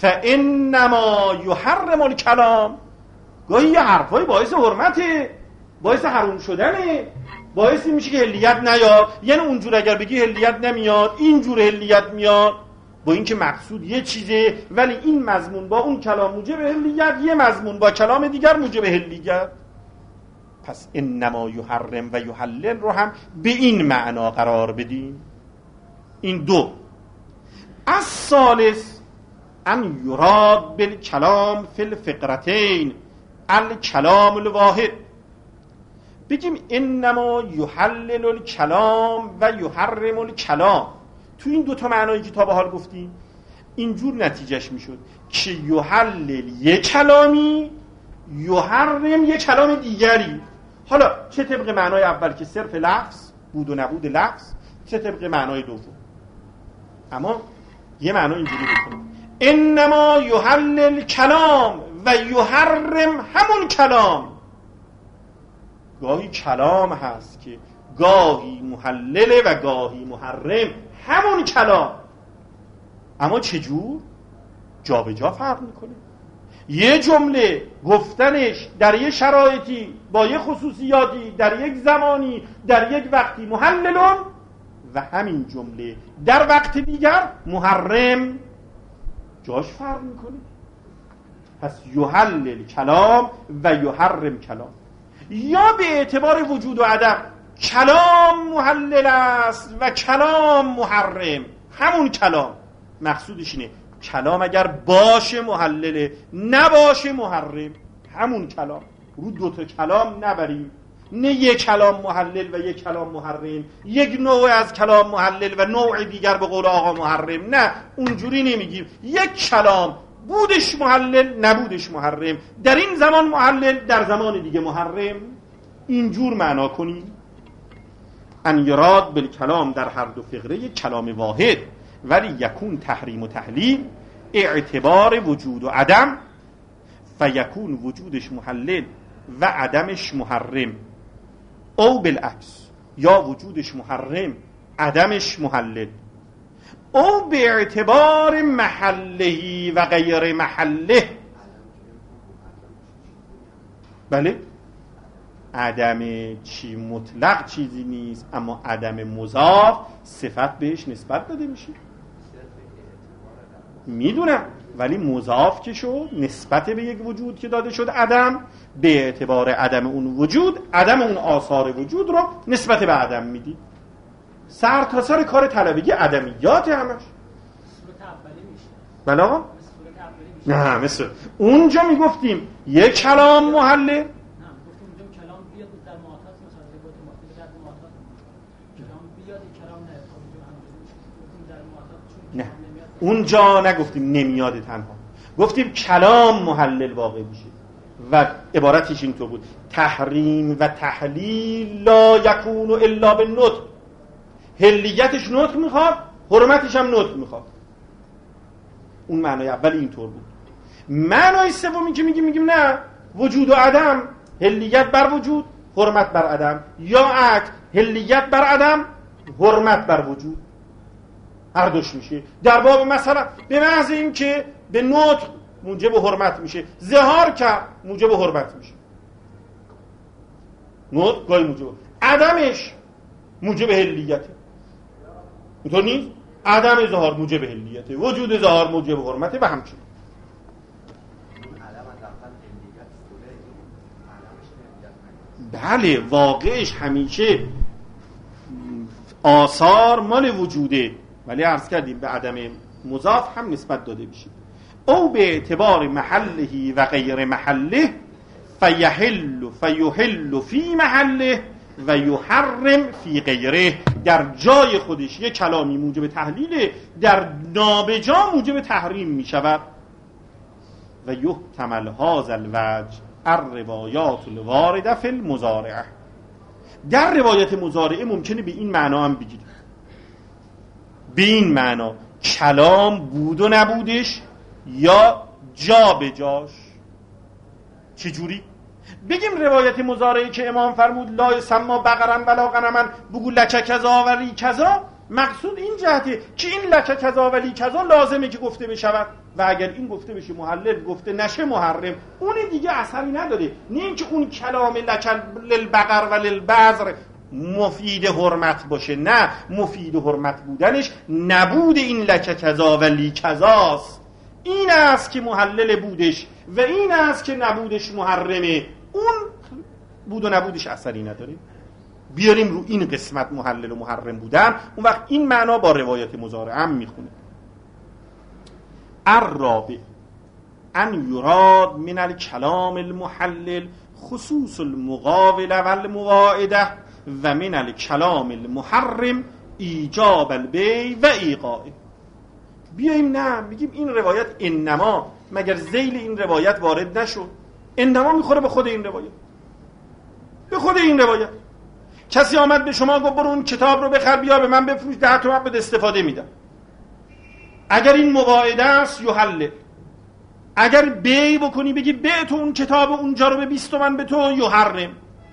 [SPEAKER 1] فانما یحرم الکلام، گاهی یه حرفای باعث حرمته، باعث حروم شدنه، باعث میشه که حلیت نیاد. یعنی اونجور اگر بگی حلیت نمیاد، اینجور حلیت میاد، با اینکه مقصود یه چیزه، ولی این مضمون با اون کلام موجب حلیت، یه مضمون با کلام دیگر موجب حلیت. پس انما یحرم و یحلل رو هم به این معنا قرار بدیم. این 2. الثالث ان یراد بالکلام فی الفقرتین الکلام الواحد، بگیم انما یحلل الکلام و یحرم الکلام. تو این 2 تا معنایی که تا به حال گفتیم اینجور نتیجهش میشد که یحلل یک کلامی، یحرم یک کلام دیگری. حالا چه طبق معنای اول که صرف لفظ بود و نبود لفظ، چه طبق معنای دوم. اما یه معنی اینجوری بکنیم انما یحلل کلام و یحرم همون کلام. گاهی کلام هست که گاهی محلله و گاهی محرم، همون کلام. اما چجور؟ جا به جا فرق میکنه. یه جمله گفتنش در یه شرایطی با یه خصوصیاتی در یک زمانی در یک وقتی محللون و همین جمله در وقت دیگر محرم، جاش فرق میکنه. پس یحلل کلام و یحرم کلام. یا به اعتبار وجود و عدم کلام محلل است و کلام محرم، همون کلام. مقصودش اینه کلام اگر باشه محلله، نباشه محرم، همون کلام. رو دوتا کلام نبریم، نه یک کلام محلل و یک کلام محرم، یک نوع از کلام محلل و نوع دیگر به قول آقا محرم. نه، اونجوری نمیگیم. یک کلام بودش محلل، نبودش محرم، در این زمان محلل، در زمان دیگه محرم. اینجور معنا کنیم. ان یراد بالکلام در هر دو فقره یک کلام واحد، ولی یکون تحریم و تحلیل اعتبار وجود و عدم، فیکون وجودش محلل و عدمش محرم، او بالعکس، یا وجودش محرم عدمش محلل، او به اعتبار محله و غیر محله. بله، عدم چی مطلق چیزی نیست، اما عدم مضاف صفت بهش نسبت داده میشه. میدونم، ولی مضاف که شد نسبت به یک وجود که داده شد عدم، به اعتبار عدم اون وجود، عدم اون آثار وجود رو نسبت به عدم میدی. سر تا سر کار طلبگی عدمیات همش.
[SPEAKER 2] صورت اولی میشه.
[SPEAKER 1] بله آقا؟ نه، مثل اونجا میگفتیم یک کلام محله. نه، اونجا نگفتیم نمیاد تنها، گفتیم کلام محلل واقع میشه و عبارتش اینطور بود: تحریم و تحلیل لا یکون الا بالنطق. حلیتش نطق میخواد، حرمتش هم نطق میخواد. اون معنای اول اینطور بود. معنای سومی که میگیم نه، وجود و عدم، حلیت بر وجود، حرمت بر عدم، یا عکس، حلیت بر عدم، حرمت بر وجود، هر دوش میشه. در باب مثلا به محض این که به نطق موجب حرمت میشه، ظهار کرد موجب حرمت میشه. نطق گاهی موجب، عدمش موجب حلیته. اینطور نیست؟ عدم ظهار موجب حلیته، وجود ظهار موجب حرمته و همچنین. بله، واقعش همیشه آثار مال وجوده، ولی عرض کردیم به عدم مضاف هم نسبت داده میشه. او به اعتبار محله و غیر محله، فیحل فی محله و یحرم فی غیره. در جای خودش یک کلامی موجب تحلیله، در نابجا موجب تحریم میشود. و یحتمل هذا الوجه الروایات الوارده فی المضارعه. در روایت مضارعه ممکنه به این معنا هم بگیریم، به این معنا کلام بود و نبودش یا جا به جاش. چجوری؟ بگیم روایت مضارعه که امام فرمود لا یسمى بقرا ولا غنما، بگو لک کذا و لی کذا، مقصود این جهته که این لک کذا و لی کذا لازمه که گفته بشود و اگر این گفته بشه محلل، گفته نشه محرم. اون دیگه اثری نداره. نه اینکه اون کلام لک للبقر و للبذر مفید حرمت باشه، نه، مفید حرمت بودنش نبود این لک کذا و لی کذاست. این است که محلل بودش و این است که نبودش محرمه. اون بود و نبودش اثری نداره. بیاریم رو این قسمت محلل و محرم بودن، اون وقت این معنا با روایت مضارعه هم میخونه. الرابع ان یراد من الکلام المحلل خصوص المقاوله و المواعده و من الکلام المحرم ایجاب البیع و ایقاعه. بیاییم نه بگیم این روایت انما، مگر ذیل این روایت وارد نشد؟ انما میخوره به خود این روایت، به خود این روایت. کسی آمد به شما گفت برو اون کتاب رو بخر بیا به من بفروش، 10 تومن بده استفاده میدم. اگر این مواعده است یحلل، اگر بی بکنی بگی به تو اون کتاب اونجا رو به 20 تومن به تو یحرم.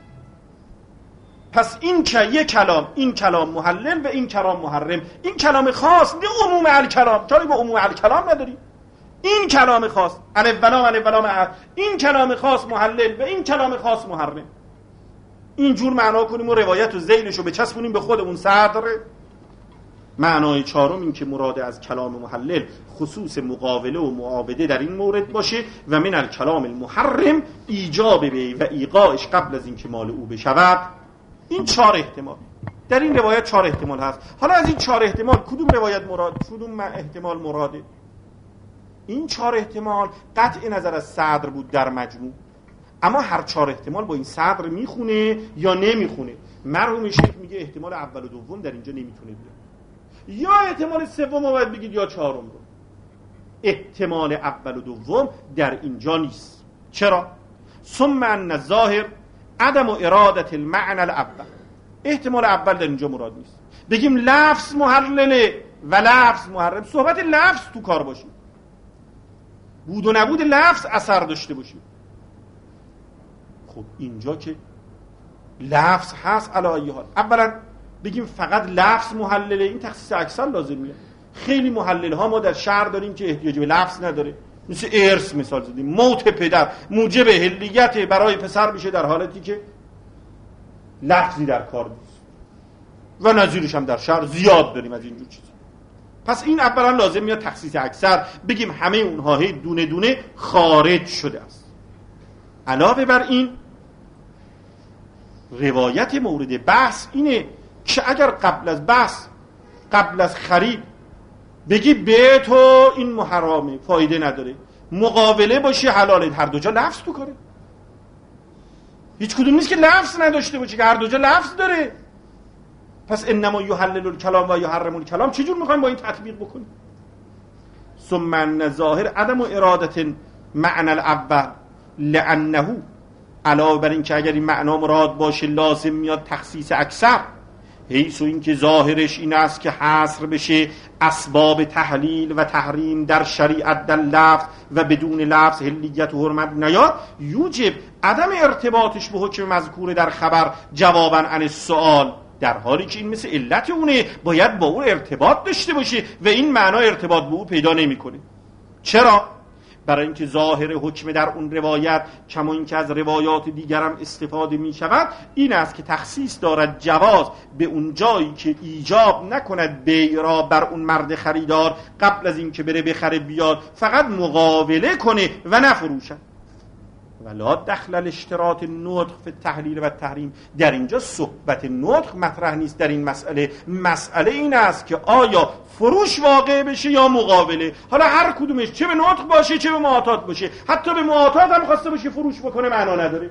[SPEAKER 1] پس این که یک کلام، این کلام محلل و این کلام محرم، این کلام خاص نه عموم الکلام، جایی با عموم الکلام نداری. این کلام خاص این کلام خاص محلل و این کلام خاص محرم. اینجور معنا کنیم و روایت و ذیلش رو بچسبونیم به خودمون صدر. معنای چهارم این که مراد از کلام محلل خصوص مقابله و معاوده در این مورد باشه و من الکلام المحرم ایجاب به و ایقاعش قبل از اینکه مال او بشود. این 4 احتمال در این روایت 4 احتمال هست. حالا از این 4 احتمال کدوم روایت مراد، کدوم احتمال مراده؟ این 4 احتمال قطع نظر از صدر بود در مجموع، اما هر 4 احتمال با این صدر میخونه یا نمیخونه. مرحوم شیخ میگه احتمال اول و دوم در اینجا نمیتونه بیاد، یا احتمال سوم رو باید بگید یا چهارم رو. احتمال اول و دوم در اینجا نیست. چرا؟ ثم ان الظاهر عدم و ارادت المعنى الاول. احتمال اول در اینجا مراد نیست. بگیم لفظ محلله و لفظ محرم، صحبت لفظ تو کار باشیم، بود و نبود لفظ اثر داشته باشیم. خب اینجا که لفظ هست علی ای حال، اولا بگیم فقط لفظ محلله، این تخصیص اکثر لازمیه. خیلی محلل ها ما در شهر داریم که احتیاج به لفظ نداره، مثل ارث مثال زدیم، موت پدر موجب حلیت برای پسر میشه در حالتی که لفظی در کار نیست، و نظیرش هم در شهر زیاد داریم از اینجور چیزا. پس این اولا لازم میاد تخصیص اکثر، بگیم همه اونها دونه دونه خارج شده است. علاوه بر این روایت مورد بحث اینه که اگر قبل از بحث، قبل از خرید بگی به تو این محرمه، فایده نداره، مقابله باشی حلاله، هر دو جا لفظ تو کاره. هیچ کدوم نیست که لفظ نداشته باشه، که هر دو جا لفظ داره. پس انما یحلل الکلام و یحرم الکلام چجور میخوایم با این تطبیق بکنیم؟ ثم ان ظاهر عدم و ارادت معنی الاول لانه، علاوه بر این که اگر این معنا مراد باشه لازم میاد تخصیص اکثر، حیث این که ظاهرش این است که حصر بشه اسباب تحلیل و تحریم در شریعت در لفظ و بدون لفظ حلیت و حرمت نیاد، یوجب عدم ارتباطش به حکم مذکور در خبر جوابا عن السؤال، در حالی که این مثل علت اونه، باید با اون ارتباط داشته باشه و این معنا ارتباط به او پیدا نمیکنه. چرا؟ برای اینکه ظاهر حکم در اون روایت، کما اینکه از روایات دیگر هم استفاده می شود، این است که تخصیص دارد جواز به اون جایی که ایجاب نکند بیع را بر اون مرد خریدار قبل از اینکه بره بخره بیاد، فقط مقابله کنه و نفروشد. ولا دخل الاشتراط النطق فی التحلیل و التحریم، در اینجا صحبت نطق مطرح نیست. در این مسئله این است که آیا فروش واقع بشه یا مقابله. حالا هر کدومش، چه به نطق باشه چه به معاطات باشه، حتی به معاطات هم خواسته باشه فروش بکنه، معنا نداره،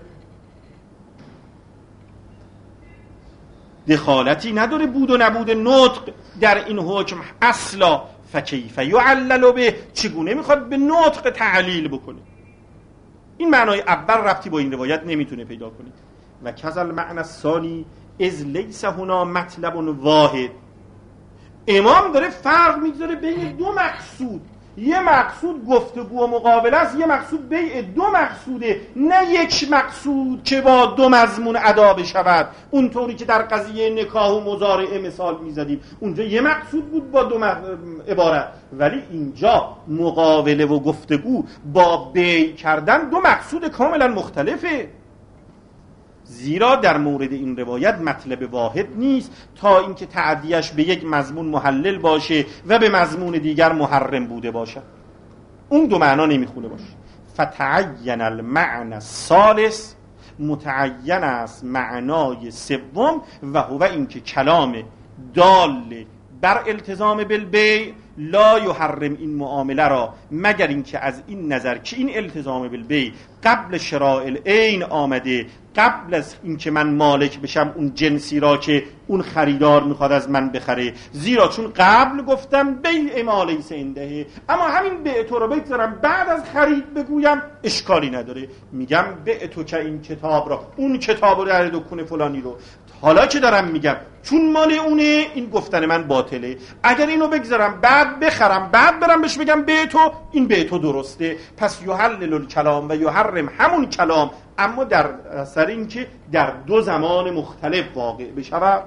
[SPEAKER 1] دخالتی نداره بود و نبود نطق در این حکم اصلا. فکیف یعلل به، چگونه میخواد به نطق تعلیل بکنه؟ این معنای اول ربطی با این روایت نمیتونه پیدا کنید. و کذل معنی الثانی از لیس هنا مطلب واحد. امام داره فرق میذاره بین دو مقصود. یه مقصود گفتگو و مقابله است، یه مقصود بیع. دو مقصوده، نه یک مقصود که با دو مضمون ادا بشود، اونطوری که در قضیه نکاح و مضارعه مثال میزدیم. اونجا یه مقصود بود با دو عبارت، ولی اینجا مقابله و گفتگو با بیع کردن دو مقصود کاملا مختلفه. زیرا در مورد این روایت مطلب واحد نیست تا اینکه تعدیش به یک مضمون محلل باشه و به مضمون دیگر محرم بوده باشه. اون دو معنا نمیخونه باشه. فتعین المعنى الثالث، متعین است معنای سوم، و هو اینکه کلام دال بر التزام بالبیع لا یحرم این معامله را، مگر اینکه از این نظر که این التزام بالبیع قبل شراء العین آمده، قبل از اینکه من مالک بشم اون جنسی را که اون خریدار میخواد از من بخره. زیرا چون قبل گفتم بیع ما لیس عنده، اما همین بیع تو رو بگذارم بعد از خرید بگویم اشکالی نداره. میگم بیع تو که این کتاب را، اون کتاب رو در دکون فلانی رو حالا که دارم میگم چون مال اونه این گفتن من باطله، اگر اینو بگذارم بعد بخرم بعد برم بهش بگم به تو، این به تو درسته. پس یحلل الکلام و یحرم همون کلام، اما در اثر این که در دو زمان مختلف واقع بشود.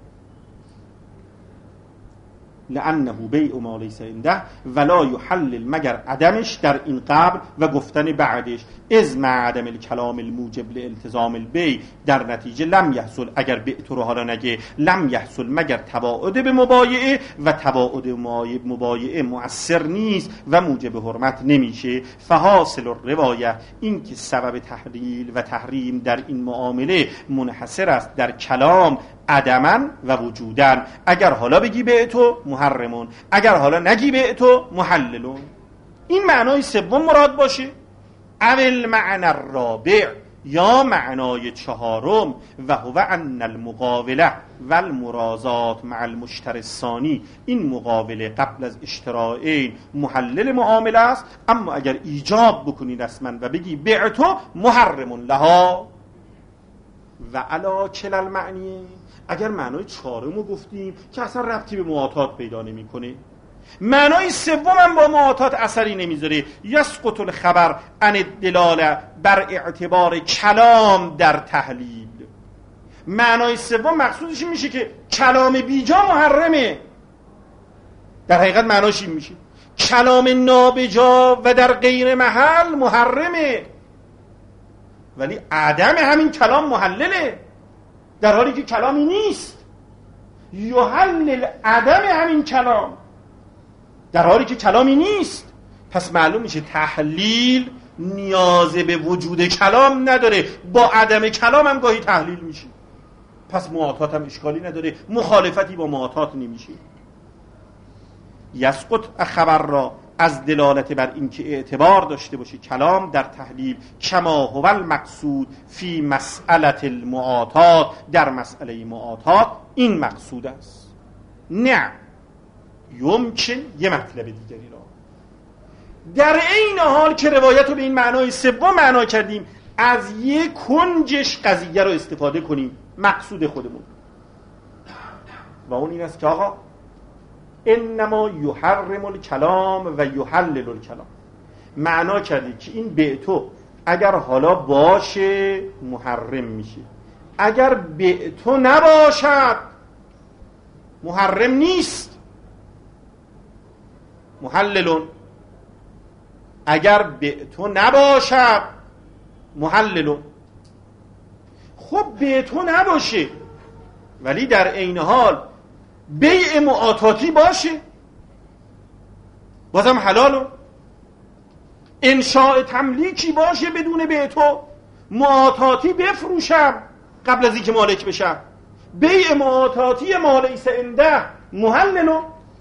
[SPEAKER 1] لانه بیع ما لیس عنده ولا یحلل، مگر عدمش در این قبل و گفتن بعدش. از مع عدم الکلام الموجب لالتزام البیع، در نتیجه لم یحصل، اگر بعت رو حالا نگه لم یحصل، مگر تباعد به مبایعه و تباعد مبایعه مؤثر نیست و موجب حرمت نمیشه. فحاصل الروایه، این که سبب تحلیل و تحریم در این معامله منحصر است در کلام عدمن و وجودن. اگر حالا بگی به تو محرمون، اگر حالا نگی به تو محللون. این معنای سوم مراد باشه. اول معنی الرابع، یا معنای چهارم، و هو ان المقاوله و المرازات مع المشتری الثانی، این مقاوله قبل از اشتراعین محلل معامله است، اما اگر ایجاب بکنی رسما و بگی بعتو محرم لها و علا کل المعنی، اگر معنای چهارمو گفتیم که اصلا ربطی به معاطات پیدا نمیکنه، معنای سوم هم با معاطات اثری نمیذاره. یسقط الخبر عن الدلاله بر اعتبار کلام در تحلیل. معنای سوم مقصودش میشه که کلام بیجا محرمه، در حقیقت معناش این میشه کلام نابجا و در غیر محل محرمه، ولی عدم همین کلام محلله، در حالی که کلامی نیست. یحلل عدم همین کلام، در حالی که کلامی نیست. پس معلوم میشه تحلیل نیاز به وجود کلام نداره، با عدم کلام هم گاهی تحلیل میشه. پس معاطات هم اشکالی نداره، مخالفتی با معاطات نمیشه. یسقط خبر را از دلالت بر اینکه اعتبار داشته باشه کلام در تحلیل، کما هو المقصود فی مسئله المعاطات، در مسئله معاطات این مقصود است. نه یمکن یه مطلب دیگری را در این حال که روایت رو به این معنای سوم معنا کردیم، از یک کنجش قضیه رو استفاده کنیم، مقصود خودمون، و اون این است که آقا انما یحرم الکلام و یحلل الکلام. معنا کردی که این بعتو اگر حالا باشه محرم میشه، اگر بعتو نباشد محرم نیست، محللون. اگر بعتو نباشد محللون. خب بعتو نباشه ولی در عین حال بیع معاطاتی باشه، بازم حلالو. انشاء تملیکی باشه بدون بعتو، معاطاتی بفروشم قبل از اینکه مالک بشم، بیع معاطاتی ما لیس عنده محللو.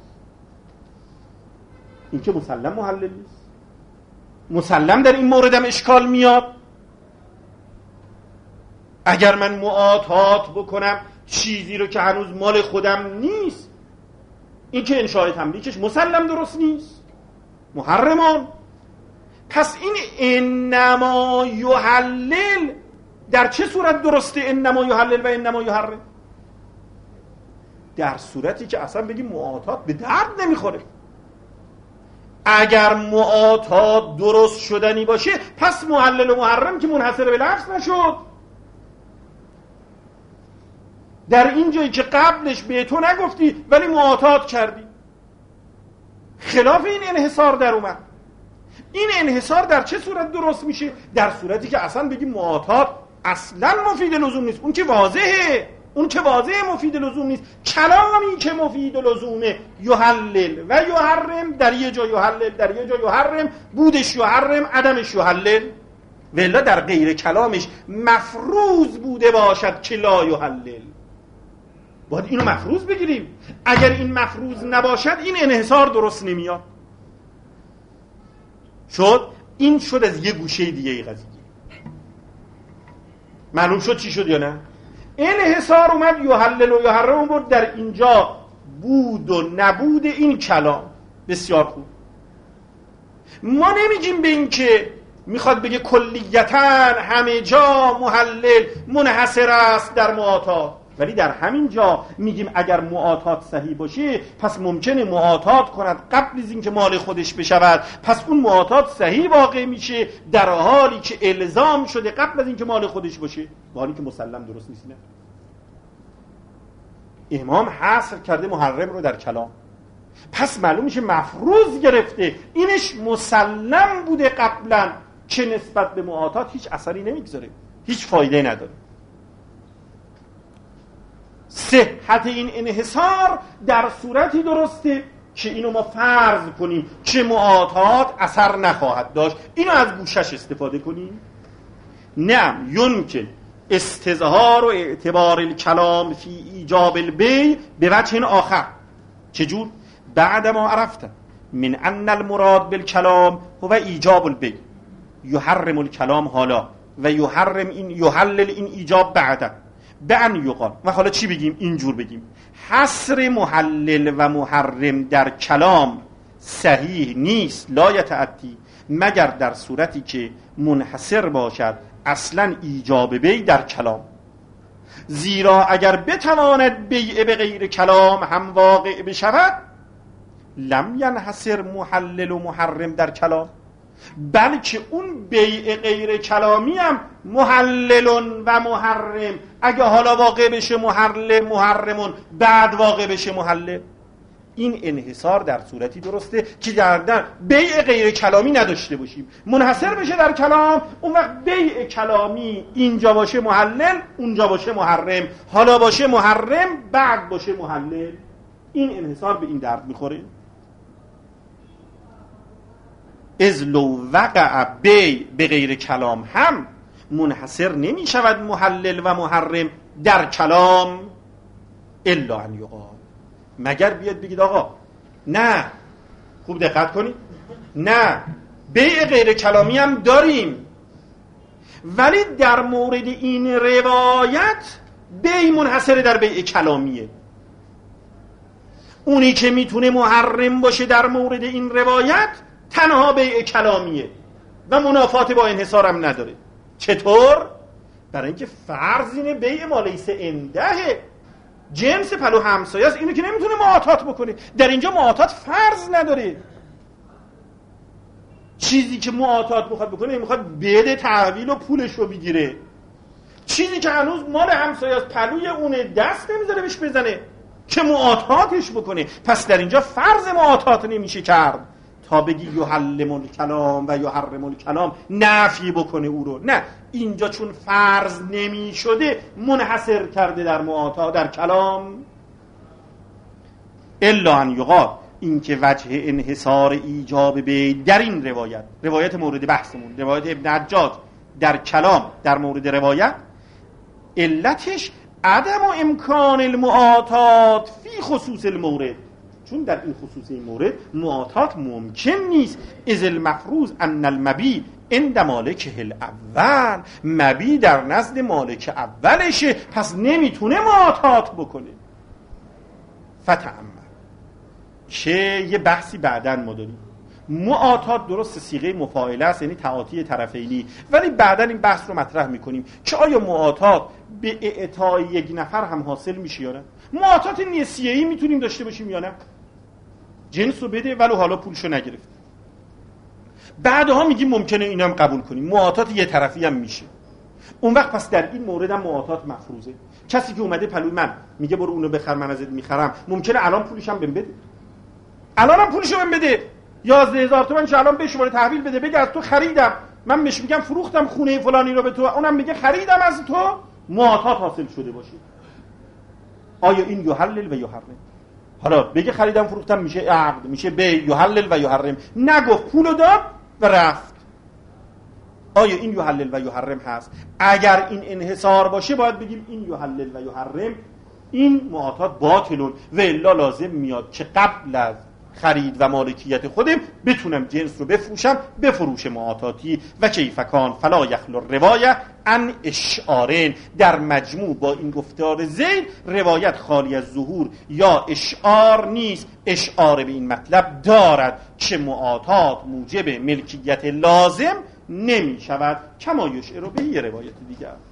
[SPEAKER 1] این که مسلم محلل نیست، مسلم در این موردم اشکال میاد. اگر من معاطات بکنم چیزی رو که هنوز مال خودم نیست، این که انشاء تملیکش مسلم درست نیست، محرمان. پس این انما یحلل در چه صورت درسته؟ انما یحلل و انما یحرم در صورتی که اصلا بگیم معاطات به درد نمیخوره. اگر معاطات درست شدنی باشه پس محلل و محرم که منحصر به لفظ نشد. در این جایی که قبلش به تو نگفتی ولی معاطات کردی، خلاف این انحصار در اومد. این انحصار در چه صورت درست میشه؟ در صورتی که اصلا بگیم معاطات اصلا مفید لزوم نیست. اون که واضحه، اون که واضحه مفید لزوم نیست. کلامی که مفید لزومه یحلل و یحرم، در یه جا یحلل در یه جا یحرم، بودش یحرم عدمش یحلل، ولی در غیر کلامش مفروض بوده باشد که لا یحلل. باید اینو مفروض بگیریم. اگر این مفروض نباشد این انحصار درست نمیاد. این شد از یه گوشه دیگه ای قضیه. معلوم شد چی شد یا نه؟ انحصار اومد یحلل و یحرم بود در اینجا بود و نبود این کلام. بسیار خوب. ما نمیگیم به این که میخواد بگه کلیتاً همه جا محلل منحصر است در معاطات. ولی در همین جا میگیم اگر معاطات صحیح باشه پس ممکنه معاطات کند قبل از اینکه مال خودش بشود، پس اون معاطات صحیح واقع میشه در حالی که الزام شده قبل از اینکه مال خودش باشه، با حالی که مسلم درست نیست. نه، امام حصر کرده محرم رو در کلام، پس معلوم میشه مفروض گرفته، اینش مسلم بوده قبلا که نسبت به معاطات هیچ اثری نمیگذاره، هیچ فایده نداره. صحت این انحصار در صورتی درسته که اینو ما فرض کنیم که معاطات اثر نخواهد داشت، اینو از گوشش استفاده کنیم. نه، یمکن استظهار و اعتبار الکلام فی ایجاب البیع به وجه آخر. چجور؟ بعد ما عرفت من ان المراد بالکلام هو ایجاب البیع یحرم الکلام حالا و یحلل این ایجاب بعد به ان یقال. و حالا چی بگیم؟ اینجور بگیم حصر محلل و محرم در کلام صحیح نیست، لا یتعدی، مگر در صورتی که منحصر باشد اصلا ایجاب بیع در کلام. زیرا اگر بتواند بیع به غیر کلام هم واقع بشود لم ینحصر محلل و محرم در کلام، بلکه اون بیع غیر کلامی هم محلل و محرم اگه حالا واقع بشه محرمون بعد واقع بشه محلل. این انحصار در صورتی درسته که در بیع غیر کلامی نداشته باشیم، منحصر بشه در کلام، اون وقت بیع کلامی اینجا باشه محلل اونجا باشه محرم، حالا باشه محرم بعد باشه محلل. این انحصار به این درد میخوره. از لو وقع بیع به غیر کلام هم منحصر نمی شود محلل و محرم در کلام الا ان یقال، مگر بیاد بگید آقا نه، خوب دقت کنید، نه بیع غیر کلامی هم داریم ولی در مورد این روایت بیع منحصر در بیع کلامیه، اونی که میتونه محرم باشه در مورد این روایت تنها بیع کلامیه و منافات با انحصار هم نداره. چطور؟ برای اینکه فرض اینه بیع ما لیس عنده، جنس پلو همسایه است، اینو که نمیتونه معاطات بکنه. در اینجا معاطات فرض نداره، چیزی که معاطات بخواد بکنه میخواد بده تحویل و پولش رو بگیره، چیزی که هنوز مال همسایه است پلوی اونه دست نمیذاره بهش بزنه که معاطاتش بکنه. پس در اینجا فرض معاطات نمیشه کرد تا بگی یحلم الکلام و یحرم الکلام نفی بکنه او رو. نه، اینجا چون فرض نمی شده منحصر کرده در معاطات در کلام. الا ان یقال، این که وجه انحصار ایجاب بیع در این روایت مورد بحثمون، روایت ابن حجاج در کلام در مورد روایت، علتش عدم و امکان المعاطات فی خصوص المورد، چون در این خصوص این مورد معاطات ممکن نیست. از المفروض ان المبیع عند مالکه الاول، مبیع در نزد مالک اولشه، پس نمیتونه معاطات بکنه. فتأمل که یه بحثی بعداً ما داریم، معاطات درست صیغه مفاعله است، یعنی تعاطی طرفینی، ولی بعداً این بحث رو مطرح میکنیم که آیا معاطات به اعطای یک نفر هم حاصل میشه یا نه؟ معاطات نسیه‌ای میتونیم داشته باشیم یا نه؟ جنس رو بده ولو حالا پولشو نگرفت. بعدها میگیم ممکنه اینا هم قبول کنیم، معاطات یه طرفی هم میشه. اون وقت پس در این مورد هم معاطات مفروضه. کسی که اومده پلوی من میگه برو اونو بخر من ازت میخرم، ممکنه الان پولش هم بهم بده، الان هم پولشو بهم بده، 11000 تومان چه الان بهش تحویل بده، بگه از تو خریدم، من بهش میگم فروختم خونه فلانی رو به تو، اونم میگه خریدم از تو، معاطات حاصل شده باشه. آیا این یحلل و یحرم؟ حالا بگه خریدم فروختم میشه عقد، میشه بیع، یحلل و یحرم، نگفت پولو داد و رفت. آیا این یحلل و یحرم هست؟ اگر این انحصار باشه باید بگیم این یحلل و یحرم، این معاطات باطلون و الا لازم میاد که قبل از خرید و مالکیت خودم بتونم جنس رو بفروشم به فروش معاطاتی. و کیفکان فلا یخلو روایه ان اشعارین، در مجموع با این گفتار زید روایت خالی از ظهور یا اشعار نیست، اشعار به این مطلب دارد که معاطات موجب ملکیت لازم نمی شود، کما یشعر به یه روایت دیگر.